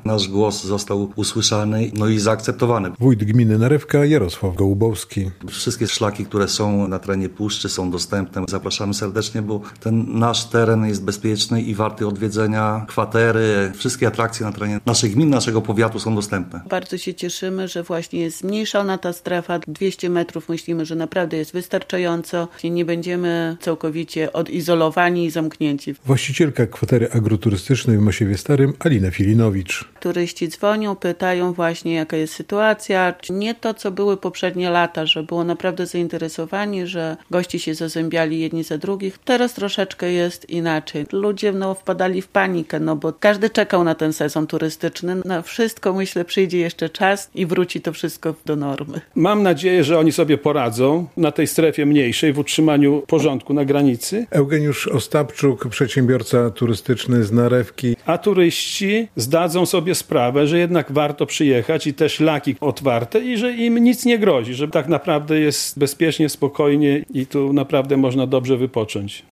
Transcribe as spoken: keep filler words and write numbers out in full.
nasz głos został usłyszany, no i zaakceptowany. Wójt gminy Narewka Jarosław Gołubowski. Wszystkie szlaki, które są na terenie puszczy, są dostępne. Zapraszamy serdecznie, bo ten nasz teren jest bezpieczny i warty odwiedzenia. Kwatery, wszystkie atrakcje na terenie naszej gminy, naszego powiatu są dostępne. Bardzo się cieszymy, że właśnie jest zmniejszona ta strefa. dwieście metrów myślimy, że naprawdę jest wystarczająco. Nie będziemy całkowicie odizolowani i zamknięci. Właścicielka kwatery agroturystycznej w Masiewie Starym, Alina Filinowicz. Turyści dzwonią, pytają właśnie, jaka jest sytuacja. Nie to, co były poprzednie lata, że było naprawdę zainteresowanie, że goście się zazębiali jedni za drugich. Teraz troszeczkę jest inaczej. Ludzie no, wpadali w panikę, no bo każdy czekał na ten sezon turystyczny. Na wszystko, myślę, przyjdzie jeszcze czas i wróci to wszystko do normy. Mam nadzieję, że oni sobie poradzą na tej strefie mniejszej w utrzymaniu porządku na granicy. Eugeniusz Ostapczuk, przedsiębiorca turystyczny z Narewki. A turyści zdadzą sobie sprawę, że jednak warto przyjechać i te szlaki otwarte i że im nic nie grozi, że tak naprawdę jest bezpiecznie, spokojnie i tu naprawdę można dobrze wypocząć.